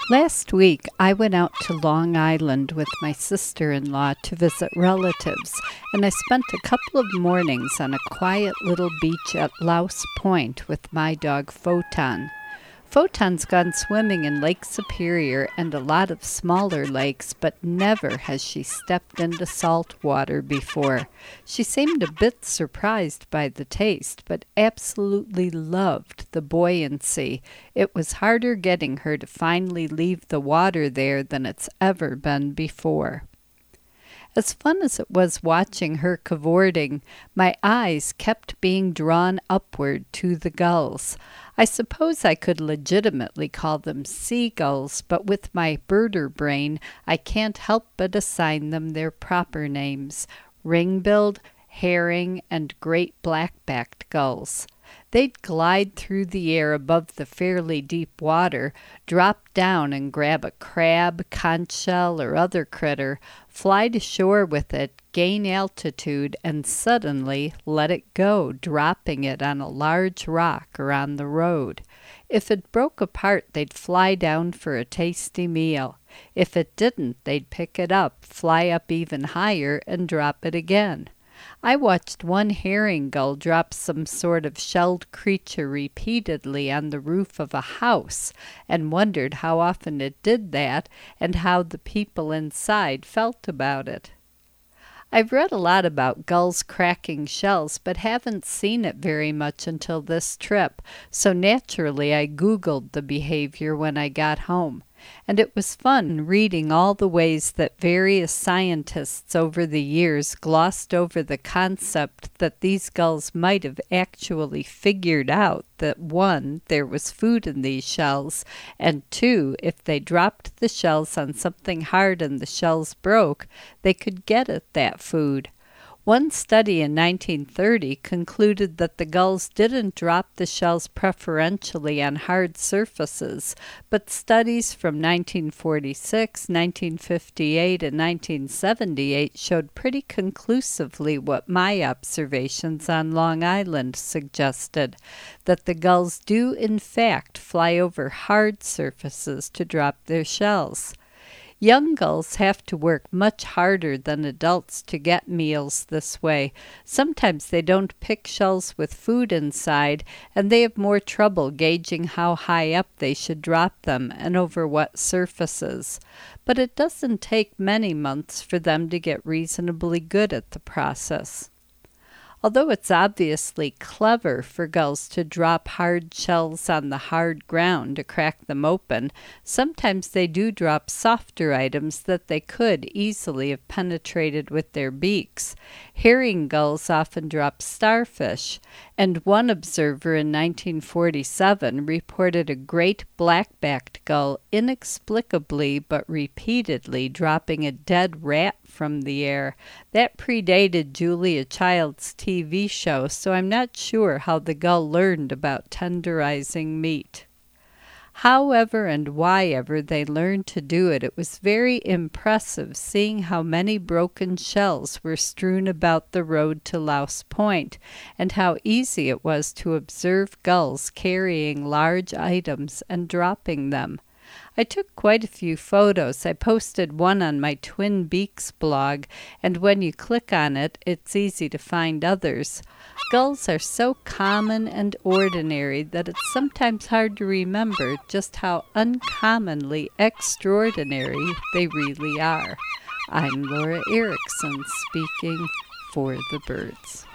Last week, I went out to Long Island with my sister-in-law to visit relatives, and I spent a couple of mornings on a quiet little beach at Louse Point with my dog Photon. Photon's gone swimming in Lake Superior and a lot of smaller lakes, but never has she stepped into salt water before. She seemed a bit surprised by the taste, but absolutely loved the buoyancy. It was harder getting her to finally leave the water there than it's ever been before. As fun as it was watching her cavorting, my eyes kept being drawn upward to the gulls. I suppose I could legitimately call them seagulls, but with my birder brain, I can't help but assign them their proper names: ring-billed, herring, and great black-backed gulls. They'd glide through the air above the fairly deep water, drop down and grab a crab, conch shell, or other critter, fly to shore with it, gain altitude, and suddenly let it go, dropping it on a large rock or on the road. If it broke apart, they'd fly down for a tasty meal. If it didn't, they'd pick it up, fly up even higher, and drop it again. I watched one herring gull drop some sort of shelled creature repeatedly on the roof of a house, and wondered how often it did that and how the people inside felt about it. I've read a lot about gulls cracking shells, but haven't seen it very much until this trip, so naturally I Googled the behavior when I got home. And it was fun reading all the ways that various scientists over the years glossed over the concept that these gulls might have actually figured out that 1, there was food in these shells, and 2, if they dropped the shells on something hard and the shells broke, they could get at that food. One study in 1930 concluded that the gulls didn't drop the shells preferentially on hard surfaces, but studies from 1946, 1958, and 1978 showed pretty conclusively what my observations on Long Island suggested, that the gulls do in fact fly over hard surfaces to drop their shells. Young gulls have to work much harder than adults to get meals this way. Sometimes they don't pick shells with food inside, and they have more trouble gauging how high up they should drop them and over what surfaces. But it doesn't take many months for them to get reasonably good at the process. Although it's obviously clever for gulls to drop hard shells on the hard ground to crack them open, sometimes they do drop softer items that they could easily have penetrated with their beaks. Herring gulls often drop starfish, and one observer in 1947 reported a great black-backed gull inexplicably but repeatedly dropping a dead rat from the air. That predated Julia Child's TV show, so I'm not sure how the gull learned about tenderizing meat. However and why ever they learned to do it, it was very impressive seeing how many broken shells were strewn about the road to Louse Point, and how easy it was to observe gulls carrying large items and dropping them. I took quite a few photos. I posted one on my Twin Beaks blog, and when you click on it, it's easy to find others. Gulls are so common and ordinary that it's sometimes hard to remember just how uncommonly extraordinary they really are. I'm Laura Erickson, speaking for the birds.